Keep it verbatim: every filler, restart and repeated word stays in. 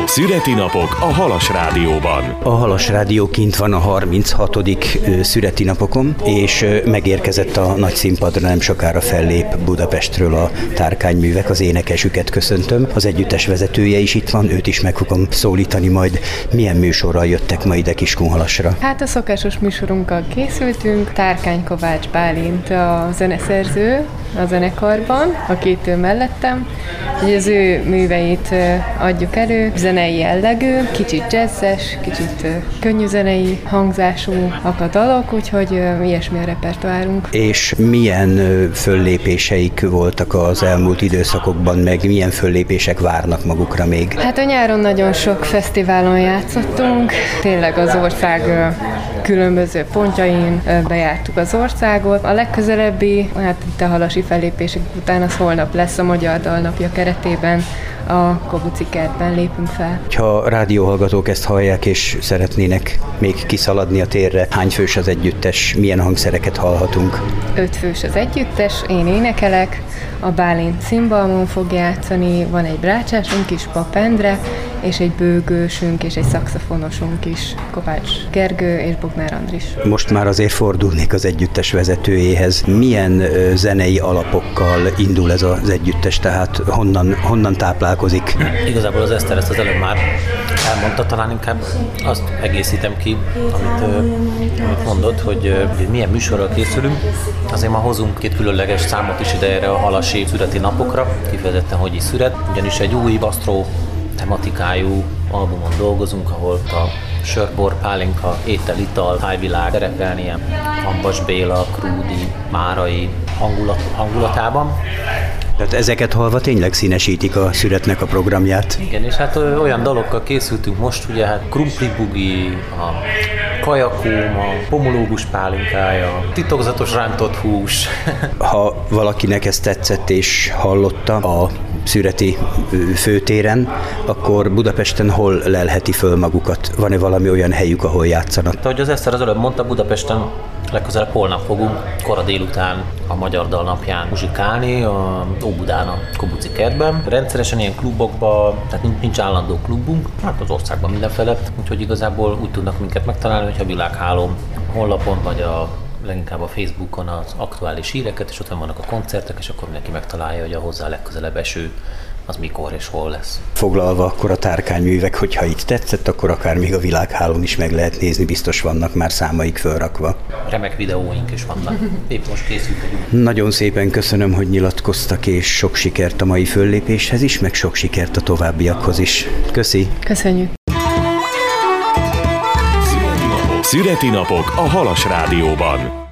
Szüreti napok a Halas Rádióban. A Halas Rádió kint van a harminchatodik szüreti napokon, és megérkezett a nagy színpadra, nem sokára fellép Budapestről a Tárkányművek, az énekesüket köszöntöm. Az együttes vezetője is itt van, őt is meg fogom szólítani majd. Milyen műsorral jöttek ma ide Kiskunhalasra? Hát a szokásos műsorunkkal készültünk. Tárkány Kovács Bálint a zeneszerző a zenekarban, a két ő mellettem. Ugye az ő műveit adjuk elő, zenei jellegű, kicsit jazzes, kicsit könnyű zenei hangzásúak a dalok, úgyhogy ilyesmi a repertoárunk. És milyen föllépéseik voltak az elmúlt időszakokban, meg milyen föllépések várnak magukra még? Hát a nyáron nagyon sok fesztiválon játszottunk, tényleg az ország különböző pontjain bejártuk az országot. A legközelebbi, hát itt a halasi fellépések után az holnap lesz a Magyar Dalnapja keretében, a Kobuci kertben lépünk fel. Ha a rádióhallgatók ezt hallják és szeretnének még kiszaladni a térre, hány fős az együttes, milyen hangszereket hallhatunk? Öt fős az együttes, én énekelek, a Bálint cimbalmon fog játszani, van egy brácsásunk is, Pap Endre, és egy bőgősünk és egy szaxofonosunk is, Kovács Gergő és Bognár Andris. Most már azért fordulnék az együttes vezetőjéhez. Milyen ö, zenei alapokkal indul ez az együttes, tehát honnan, honnan táplálkozik? Igazából az Eszter ezt az előbb már elmondta, talán inkább azt egészítem ki, amit, ö, amit mondott, hogy ö, milyen műsorral készülünk. Azért ma hozunk két különleges számot is ide erre a halasi szüreti napokra, kifejezetten hogy is szüret, ugyanis egy új gasztró tematikájú albumon dolgozunk, ahol a sörbor, pálinka, étel, ital, tájvilág szerepelni ilyen Ambas Béla, Krúdi, Márai hangulat, hangulatában. Tehát ezeket hallva tényleg színesítik a szüretnek a programját. Igen, és hát olyan dalokkal készültünk most, ugye hát Krumpli Bugi, a kajakóm, a pomológus pálinkája, titokzatos rántott hús. Ha valakinek ezt tetszett és hallotta a szüreti főtéren, akkor Budapesten hol lelheti föl magukat? Van-e valami olyan helyük, ahol játszanak? Ahogy az Eszter az előbb mondta, Budapesten legközelebb holnap fogunk kora délután a Magyar Dalnapján muzsikálni a Óbudán, a Kobuci kertben. Rendszeresen ilyen klubokban, tehát nincs, nincs állandó klubunk, hát az országban mindenfele, úgyhogy igazából úgy tudnak minket megtalálni, hogyha a Világhálón honlapon vagy a leginkább a Facebookon az aktuális híreket, és ott vannak a koncertek, és akkor mindenki megtalálja, hogy a hozzá legközelebb eső az mikor és hol lesz. Foglalva akkor a Tárkányművek, hogyha itt tetszett, akkor akár még a Világhálón is meg lehet nézni, biztos vannak már számaik fölrakva. Remek videóink is vannak. Épp most készülünk. Nagyon szépen köszönöm, hogy nyilatkoztak, és sok sikert a mai föllépéshez is, meg sok sikert a továbbiakhoz is. Köszi! Köszönjük! Szüreti napok a Halas Rádióban.